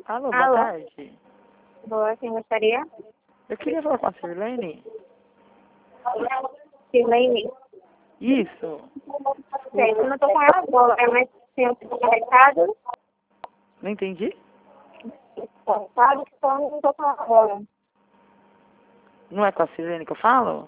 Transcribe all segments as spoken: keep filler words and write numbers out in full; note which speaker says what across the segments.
Speaker 1: Alô, boa
Speaker 2: Alô.
Speaker 1: tarde.
Speaker 2: Boa, quem gostaria?
Speaker 1: Eu queria falar com a Sirlene.
Speaker 2: Silene.
Speaker 1: Isso.
Speaker 2: Certo, eu não tô com ela agora, mas tem um recado.
Speaker 1: Não entendi?
Speaker 2: Sabe que só não tô com ela agora.
Speaker 1: Não é com a Sirlene que eu falo?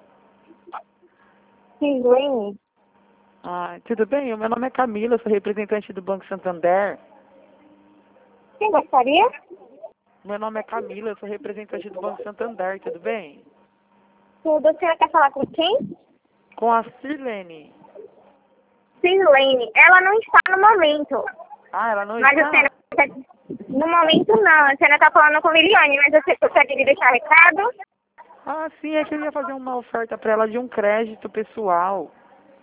Speaker 2: Silene.
Speaker 1: Ah, tudo bem? O meu nome é Camila, eu sou representante do Banco Santander.
Speaker 2: Quem gostaria?
Speaker 1: Meu nome é Camila, eu sou representante do Banco Santander, tudo bem?
Speaker 2: Tudo, a senhora quer falar com quem?
Speaker 1: Com a Sirlene.
Speaker 2: Silene. Ela não está no momento.
Speaker 1: Ah, ela não
Speaker 2: Mas a
Speaker 1: está?
Speaker 2: senhora... No momento não, a senhora tá falando com Liliane, mas você gostaria de deixar recado?
Speaker 1: Ah, sim, é que eu ia fazer uma oferta para ela de um crédito pessoal.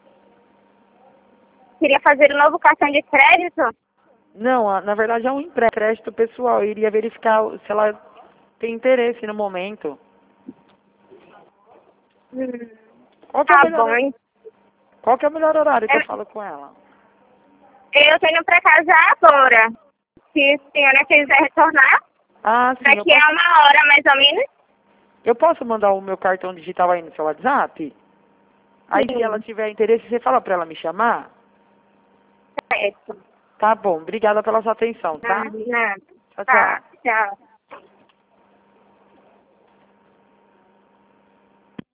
Speaker 2: Queria fazer um novo cartão de crédito?
Speaker 1: Não, a- na verdade é um empréstimo pessoal. Eu iria verificar se ela tem interesse no momento.
Speaker 2: Hum,
Speaker 1: Qual que é o
Speaker 2: tá
Speaker 1: melhor,
Speaker 2: bom, hein?
Speaker 1: qual que é o melhor horário que eu
Speaker 2: Eu,
Speaker 1: falo com ela?
Speaker 2: eu tenho pra casar agora. Se a senhora quiser retornar,
Speaker 1: Ah, sim, eu
Speaker 2: daqui a
Speaker 1: posso,
Speaker 2: uma hora mais ou menos.
Speaker 1: eu posso mandar o meu cartão digital aí no seu WhatsApp? Aí se ela
Speaker 2: Sim,
Speaker 1: tiver interesse, você fala para ela me chamar?
Speaker 2: certo.
Speaker 1: Tá bom, obrigada pela sua atenção,
Speaker 2: Ah,
Speaker 1: tá?
Speaker 2: nada.
Speaker 1: Tchau, tchau.
Speaker 2: Tá, tchau.